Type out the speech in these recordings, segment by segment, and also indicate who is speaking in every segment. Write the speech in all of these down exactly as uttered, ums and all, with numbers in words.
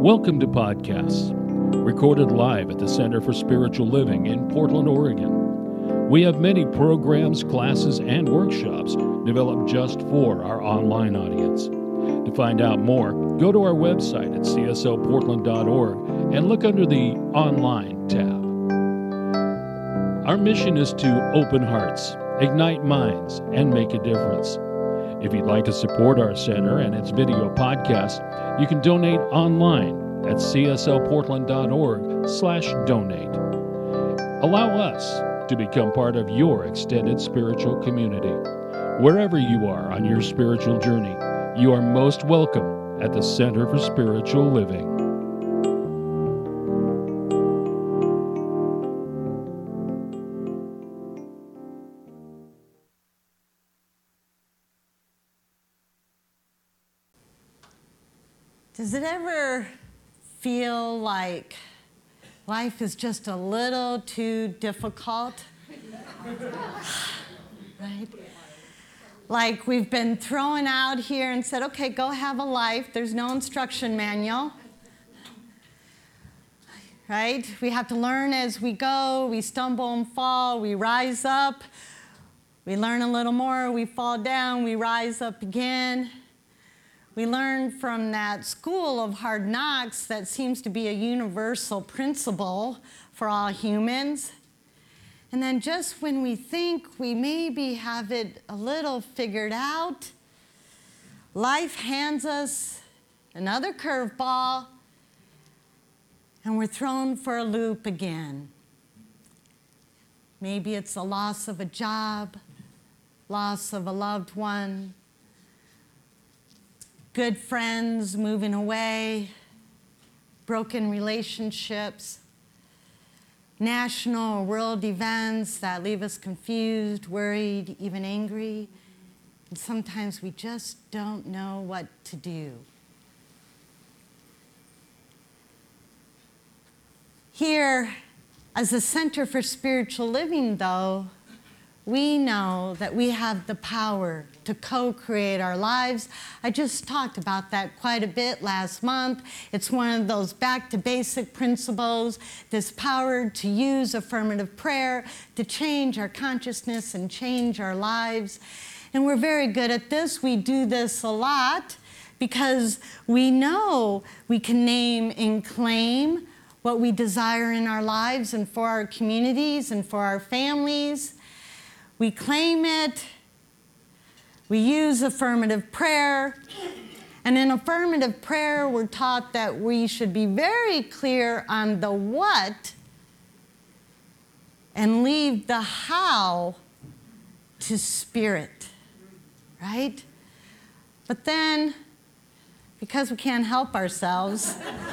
Speaker 1: Welcome to Podcasts, recorded live at the Center for Spiritual Living in Portland, Oregon. We have many programs, classes, and workshops developed just for our online audience. To find out more, go to our website at c s l portland dot org and look under the Online tab. Our mission is to open hearts, ignite minds, and make a difference. If you'd like to support our center and its video podcast, you can donate online at c s l portland dot org slash donate. Allow us to become part of your extended spiritual community. Wherever you are on your spiritual journey, you are most welcome at the Center for Spiritual Living.
Speaker 2: Does it ever feel like life is just a little too difficult? Right? Like we've been thrown out here and said, okay, go have a life. There's no instruction manual. Right? We have to learn as we go. We stumble and fall. We rise up. We learn a little more. We fall down. We rise up again. We learn from that school of hard knocks that seems to be a universal principle for all humans. And then just when we think we maybe have it a little figured out, life hands us another curveball, and we're thrown for a loop again. Maybe it's the loss of a job, loss of a loved one, good friends moving away, broken relationships, national or world events that leave us confused, worried, even angry. And sometimes we just don't know what to do. Here, as a Center for Spiritual Living, though, we know that we have the power to co-create our lives. I just talked about that quite a bit last month. It's one of those back to basic principles, this power to use affirmative prayer to change our consciousness and change our lives. And we're very good at this. We do this a lot because we know we can name and claim what we desire in our lives and for our communities and for our families. We claim it, we use affirmative prayer, and in affirmative prayer we're taught that we should be very clear on the what and leave the how to spirit, right? But then, because we can't help ourselves,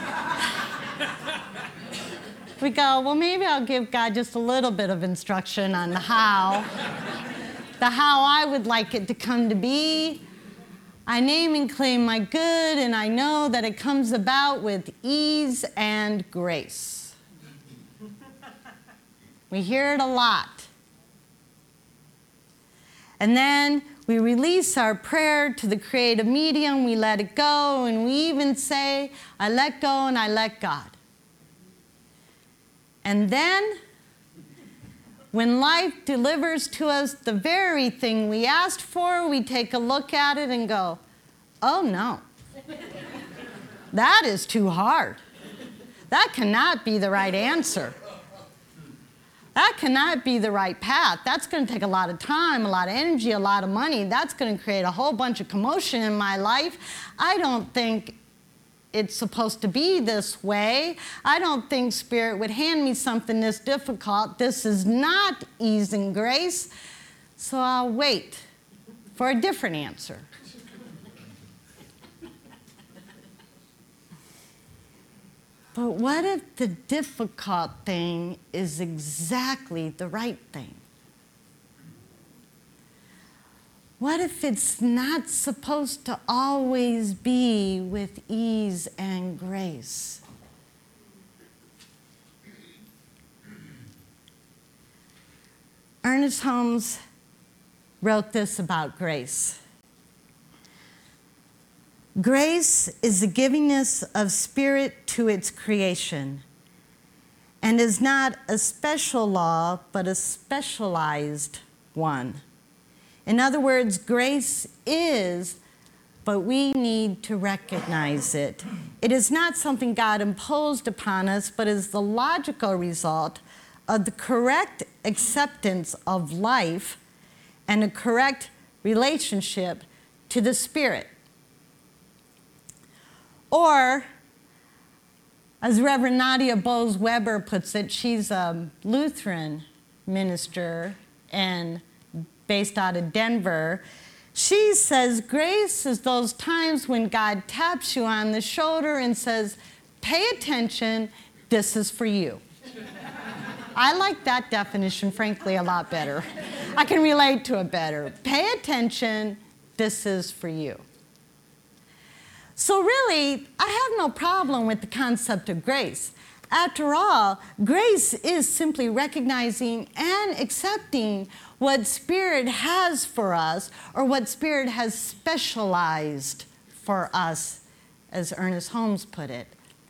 Speaker 2: we go, well, maybe I'll give God just a little bit of instruction on the how, the how I would like it to come to be. I name and claim my good, and I know that it comes about with ease and grace. We hear it a lot. And then we release our prayer to the creative medium, we let it go, and we even say, I let go and I let God. And then, when life delivers to us the very thing we asked for, we take a look at it and go, oh no, that is too hard. That cannot be the right answer. That cannot be the right path. That's going to take a lot of time, a lot of energy, a lot of money. That's going to create a whole bunch of commotion in my life. I don't think it's supposed to be this way. I don't think Spirit would hand me something this difficult. This is not ease and grace. So I'll wait for a different answer. But what if the difficult thing is exactly the right thing? What if it's not supposed to always be with ease and grace? Ernest Holmes wrote this about grace. Grace is the givingness of spirit to its creation, and is not a special law, but a specialized one. In other words, grace is, but we need to recognize it. It is not something God imposed upon us, but is the logical result of the correct acceptance of life and a correct relationship to the Spirit. Or, as Reverend Nadia Bowes-Weber puts it, she's a Lutheran minister and based out of Denver. She says grace is those times when God taps you on the shoulder and says, pay attention, this is for you. I like that definition, frankly, a lot better. I can relate to it better. Pay attention, this is for you. So really, I have no problem with the concept of grace. After all, grace is simply recognizing and accepting what Spirit has for us, or what Spirit has specialized for us, as Ernest Holmes put it.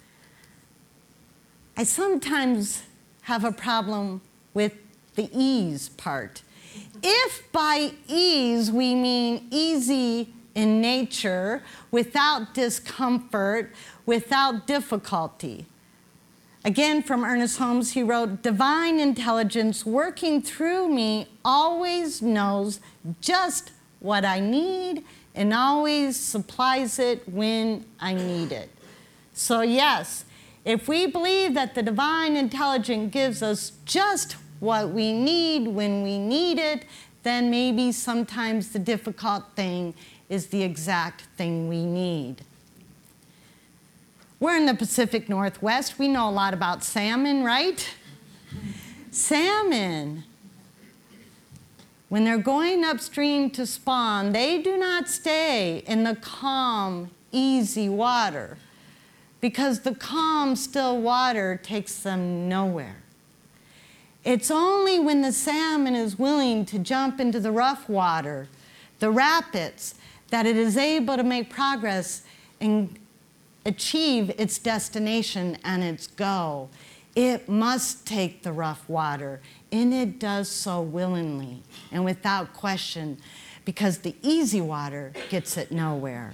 Speaker 2: I sometimes have a problem with the ease part. If by ease we mean easy in nature, without discomfort, without difficulty. Again, from Ernest Holmes, he wrote, divine intelligence working through me always knows just what I need and always supplies it when I need it. So yes, if we believe that the divine intelligence gives us just what we need when we need it, then maybe sometimes the difficult thing is the exact thing we need. We're in the Pacific Northwest. We know a lot about salmon, right? Salmon, when they're going upstream to spawn, they do not stay in the calm, easy water, because the calm, still water takes them nowhere. It's only when the salmon is willing to jump into the rough water, the rapids, that it is able to make progress and achieve its destination and its goal. It must take the rough water, and it does so willingly and without question, because the easy water gets it nowhere.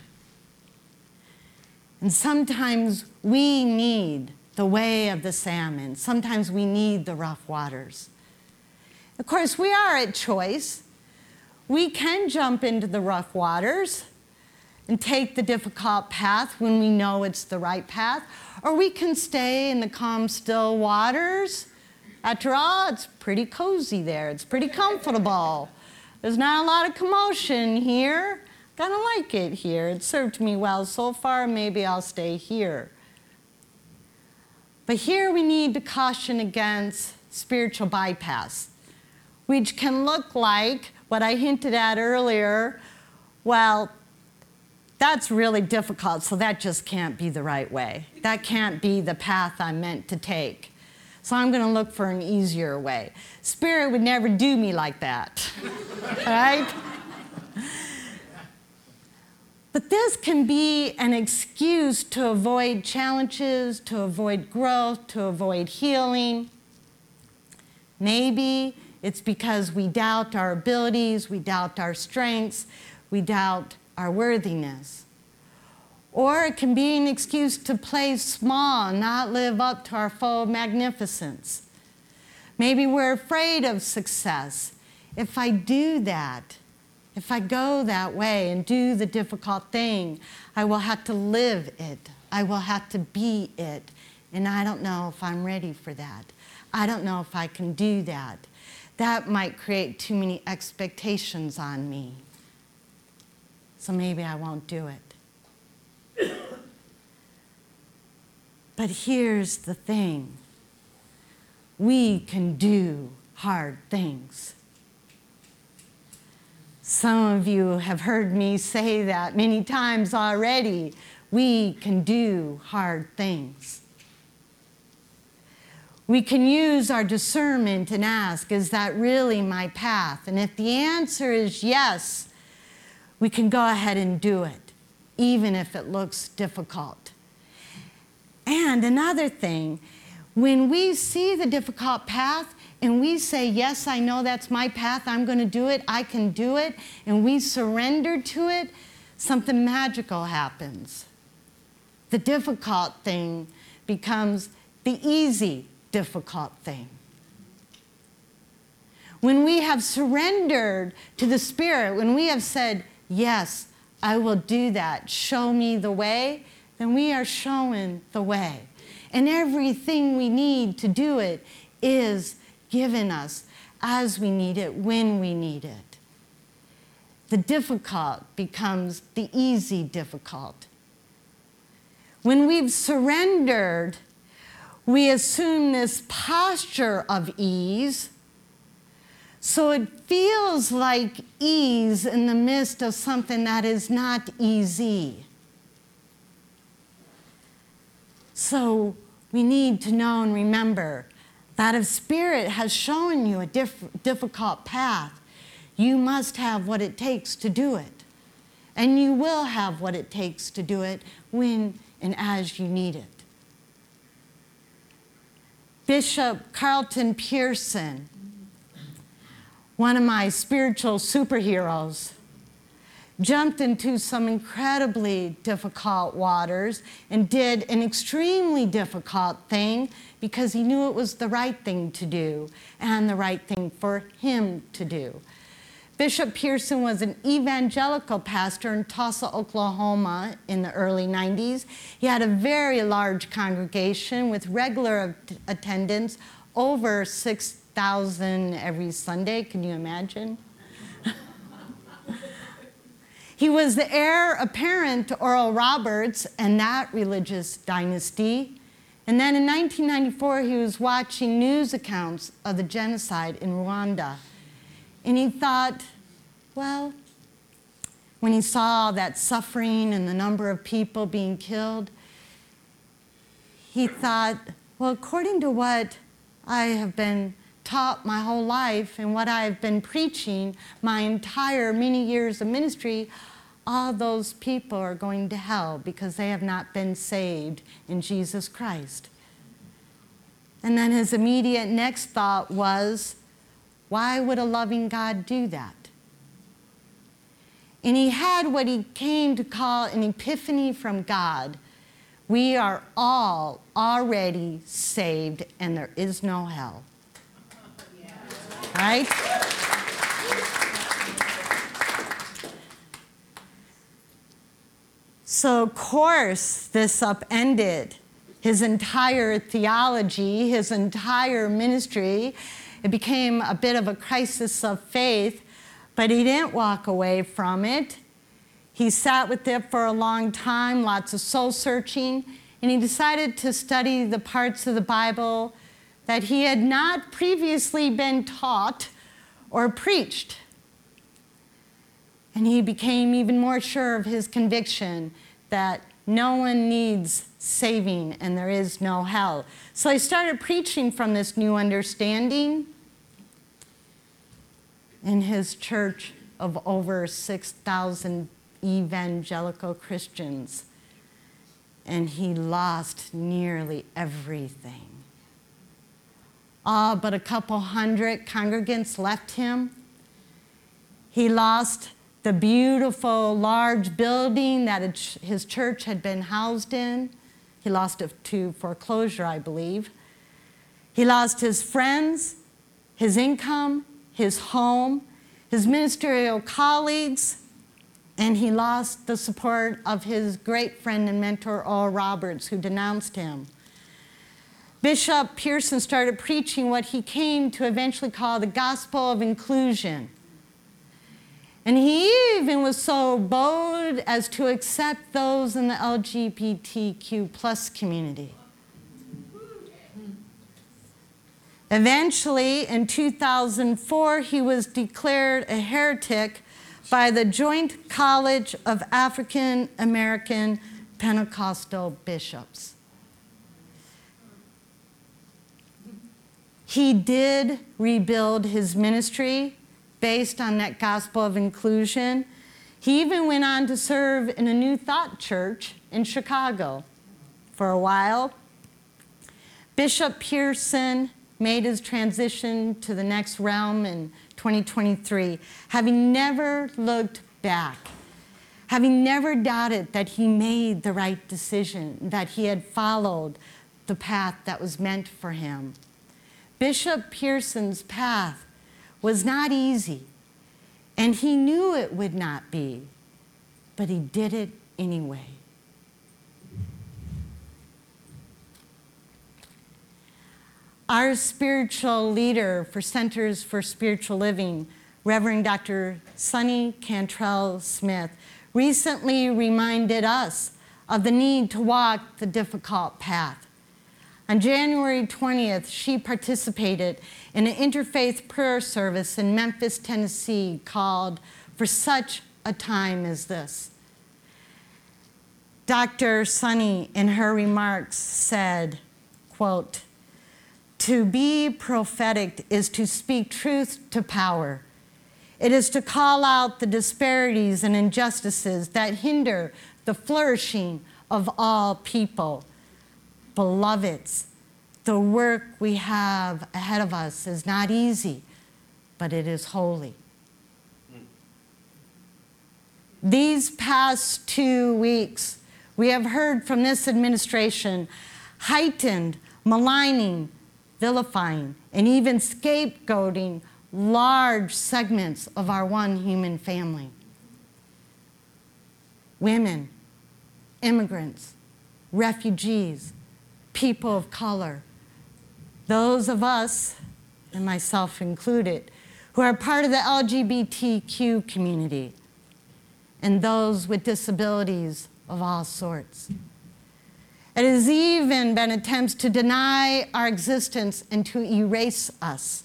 Speaker 2: And sometimes we need the way of the salmon. Sometimes we need the rough waters. Of course, we are at choice. We can jump into the rough waters and take the difficult path when we know it's the right path, or we can stay in the calm, still waters. After all, it's pretty cozy there. It's pretty comfortable. There's not a lot of commotion here. Kind of like it here. It served me well so far. Maybe I'll stay here. But here we need to caution against spiritual bypass, which can look like what I hinted at earlier. Well, that's really difficult, so that just can't be the right way. That can't be the path I'm meant to take. So I'm going to look for an easier way. Spirit would never do me like that, right? But this can be an excuse to avoid challenges, to avoid growth, to avoid healing. Maybe it's because we doubt our abilities, we doubt our strengths, we doubt our worthiness. Or it can be an excuse to play small and not live up to our full magnificence. Maybe we're afraid of success. If I do that, if I go that way and do the difficult thing, I will have to live it. I will have to be it. And I don't know if I'm ready for that. I don't know if I can do that. That might create too many expectations on me. So maybe I won't do it. But here's the thing. We can do hard things. Some of you have heard me say that many times already. We can do hard things. We can use our discernment and ask, is that really my path? And if the answer is yes, we can go ahead and do it. even if it looks difficult. And another thing, when we see the difficult path and we say, yes, I know that's my path, I'm going to do it, I can do it, and we surrender to it, something magical happens. The difficult thing becomes the easy, difficult thing. When we have surrendered to the Spirit, when we have said, yes, I will do that, show me the way, then we are showing the way. And everything we need to do it is given us as we need it, when we need it. The difficult becomes the easy difficult. When we've surrendered, we assume this posture of ease, so it feels like ease in the midst of something that is not easy. So we need to know and remember that if Spirit has shown you a diff- difficult path, you must have what it takes to do it. And you will have what it takes to do it when and as you need it. Bishop Carlton Pearson, one of my spiritual superheroes, jumped into some incredibly difficult waters and did an extremely difficult thing because he knew it was the right thing to do and the right thing for him to do. Bishop Pearson was an evangelical pastor in Tulsa, Oklahoma in the early nineties. He had a very large congregation with regular attendance, over six thousand every Sunday. Can you imagine? He was the heir apparent to Oral Roberts and that religious dynasty. And then in nineteen ninety-four, he was watching news accounts of the genocide in Rwanda. And he thought, well, when he saw that suffering and the number of people being killed, he thought, well, according to what I have been taught my whole life and what I've been preaching my entire many years of ministry, all those people are going to hell because they have not been saved in Jesus Christ. And then his immediate next thought was, why would a loving God do that? And he had what he came to call an epiphany from God. We are all already saved and there is no hell. Yeah. Right? So, of course, this upended his entire theology, his entire ministry. It became a bit of a crisis of faith, but he didn't walk away from it. He sat with it for a long time, lots of soul searching, and he decided to study the parts of the Bible that he had not previously been taught or preached. And he became even more sure of his conviction that no one needs saving and there is no hell. So I started preaching from this new understanding in his church of over six thousand evangelical Christians. And he lost nearly everything. All but a couple hundred congregants left him. He lost the beautiful large building that his church had been housed in. He lost it to foreclosure, I believe. He lost his friends, his income, his home, his ministerial colleagues, and he lost the support of his great friend and mentor, Oral Roberts, who denounced him. Bishop Pearson started preaching what he came to eventually call the gospel of inclusion. And he even was so bold as to accept those in the L G B T Q plus community. Eventually, in two thousand four, he was declared a heretic by the Joint College of African American Pentecostal Bishops. He did rebuild his ministry based on that gospel of inclusion. He even went on to serve in a New Thought church in Chicago for a while. Bishop Pearson made his transition to the next realm in twenty twenty-three, having never looked back, having never doubted that he made the right decision, that he had followed the path that was meant for him. Bishop Pearson's path was not easy, and he knew it would not be, but he did it anyway. Our spiritual leader for Centers for Spiritual Living, Reverend Doctor Sonny Cantrell Smith, recently reminded us of the need to walk the difficult path. On January twentieth, she participated in an interfaith prayer service in Memphis, Tennessee called For Such a Time as This. Doctor Sonny, in her remarks, said, quote, "To be prophetic is to speak truth to power. It is to call out the disparities and injustices that hinder the flourishing of all people. Beloveds, the work we have ahead of us is not easy, but it is holy." These past two weeks, we have heard from this administration heightened maligning, vilifying, and even scapegoating large segments of our one human family. Women, immigrants, refugees, people of color, those of us, and myself included, who are part of the L G B T Q community, and those with disabilities of all sorts. It has even been attempts to deny our existence and to erase us.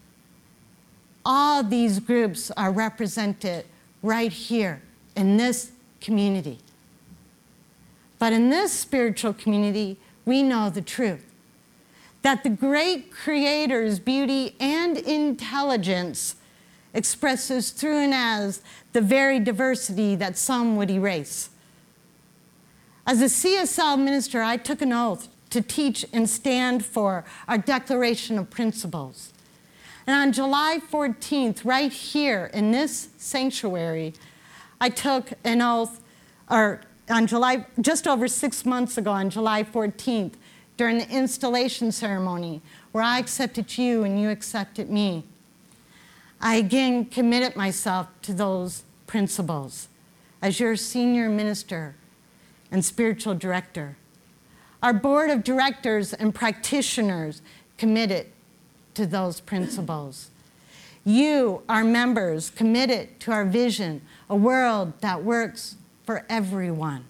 Speaker 2: All these groups are represented right here in this community. But in this spiritual community, we know the truth, that the great Creator's beauty and intelligence expresses through and as the very diversity that some would erase. As a C S L minister, I took an oath to teach and stand for our Declaration of Principles. And on July fourteenth, right here in this sanctuary, I took an oath, or on July, just over six months ago, on July fourteenth, during the installation ceremony, where I accepted you and you accepted me. I again committed myself to those principles as your senior minister and spiritual director. Our board of directors and practitioners committed to those principles. You, our members, committed to our vision, a world that works for everyone.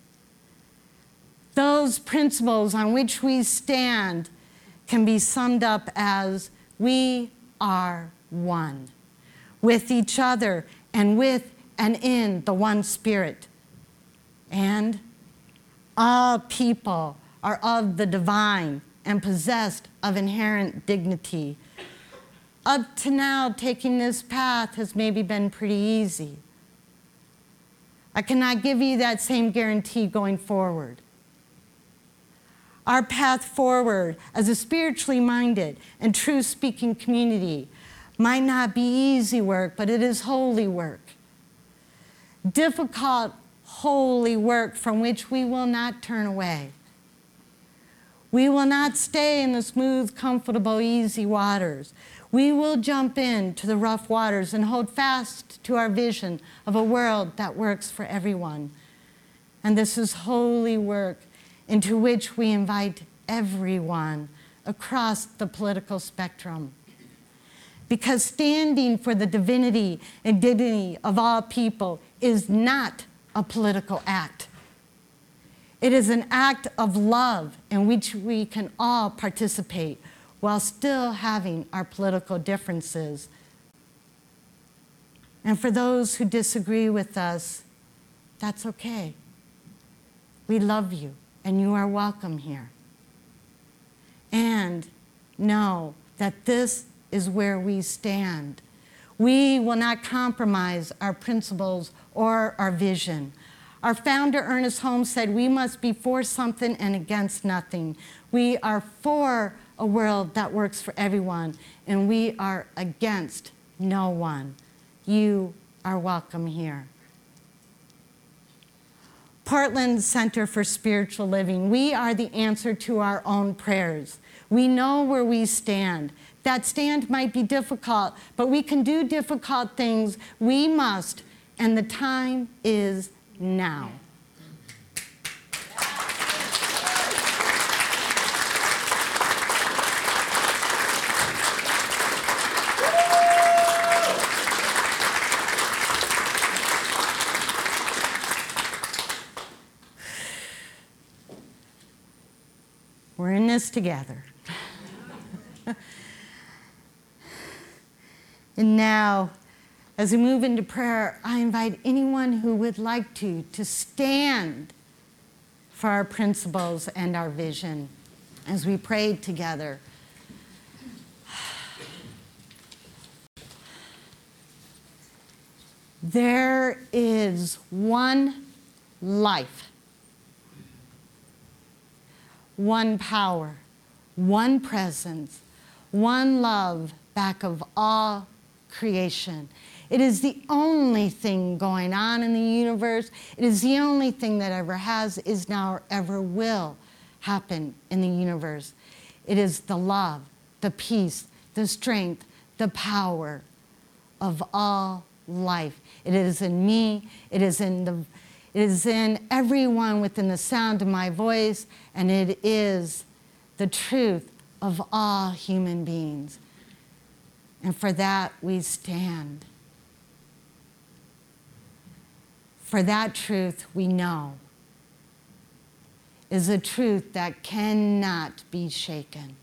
Speaker 2: Those principles on which we stand can be summed up as we are one, with each other and with and in the one Spirit. And all people are of the divine and possessed of inherent dignity. Up to now, taking this path has maybe been pretty easy. I cannot give you that same guarantee going forward. Our path forward as a spiritually minded and truth-speaking community might not be easy work, but it is holy work. Difficult, holy work from which we will not turn away. We will not stay in the smooth, comfortable, easy waters. We will jump into the rough waters and hold fast to our vision of a world that works for everyone. And this is holy work into which we invite everyone across the political spectrum. Because standing for the divinity and dignity of all people is not a political act. It is an act of love in which we can all participate while still having our political differences. And for those who disagree with us, that's okay. We love you, and you are welcome here. And know that this is where we stand. We will not compromise our principles or our vision. Our founder, Ernest Holmes, said we must be for something and against nothing. We are for a world that works for everyone, and we are against no one. You are welcome here. Portland Center for Spiritual Living. We are the answer to our own prayers. We know where we stand. That stand might be difficult, but we can do difficult things. We must, and the time is now. We're in this together. And now, as we move into prayer, I invite anyone who would like to, to stand for our principles and our vision as we pray together. There is one life, one power, one presence, one love back of all creation. It is the only thing going on in the universe. It is the only thing that ever has, is now, or ever will happen in the universe. It is the love, the peace, the strength, the power of all life. It is in me. It is in the It is in everyone within the sound of my voice, and it is the truth of all human beings. And for that we stand. For that truth we know is a truth that cannot be shaken.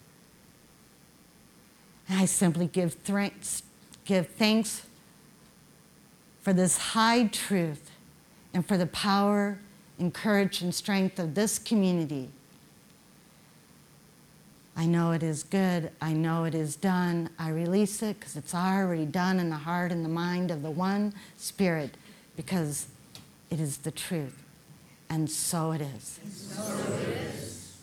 Speaker 2: And I simply give thanks, give thanks for this high truth and for the power and courage and strength of this community. I know it is good. I know it is done. I release it because it's already done in the heart and the mind of the one Spirit, because it is the truth. And so it is. And so it is.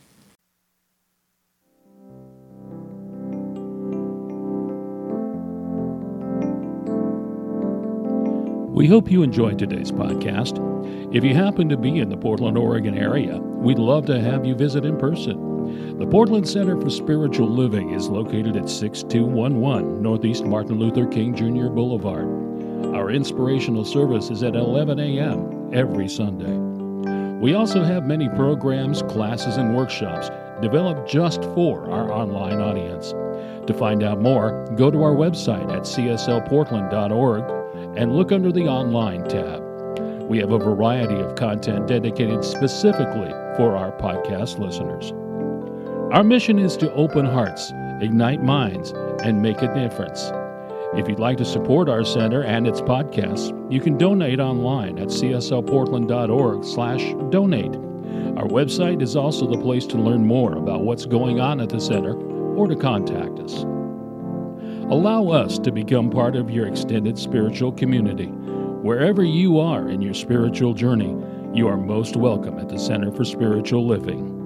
Speaker 1: We hope you enjoyed today's podcast. If you happen to be in the Portland, Oregon area, we'd love to have you visit in person. The Portland Center for Spiritual Living is located at six two one one Northeast Martin Luther King Junior Boulevard. Our inspirational service is at eleven a.m. every Sunday. We also have many programs, classes, and workshops developed just for our online audience. To find out more, go to our website at c s l portland dot org and look under the Online tab. We have a variety of content dedicated specifically for our podcast listeners. Our mission is to open hearts, ignite minds, and make a difference. If you'd like to support our center and its podcasts, you can donate online at c s l portland dot org slash donate. Our website is also the place to learn more about what's going on at the center or to contact us. Allow us to become part of your extended spiritual community. Wherever you are in your spiritual journey, you are most welcome at the Center for Spiritual Living.